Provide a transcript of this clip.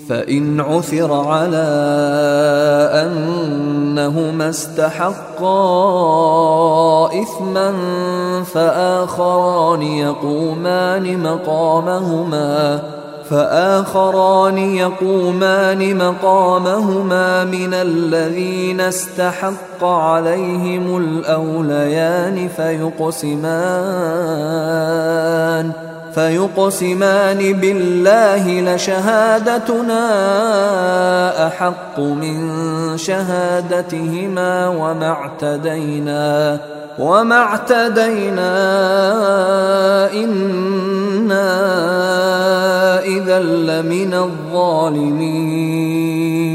فإن عثر على أنهما استحقا إثما فآخران يقومان مقامهما من الذين استحق عليهم الأوليان فيقسمان بالله لشهادتنا أحق من شهادتهما وما اعتدينا إنا إذا لمن الظالمين.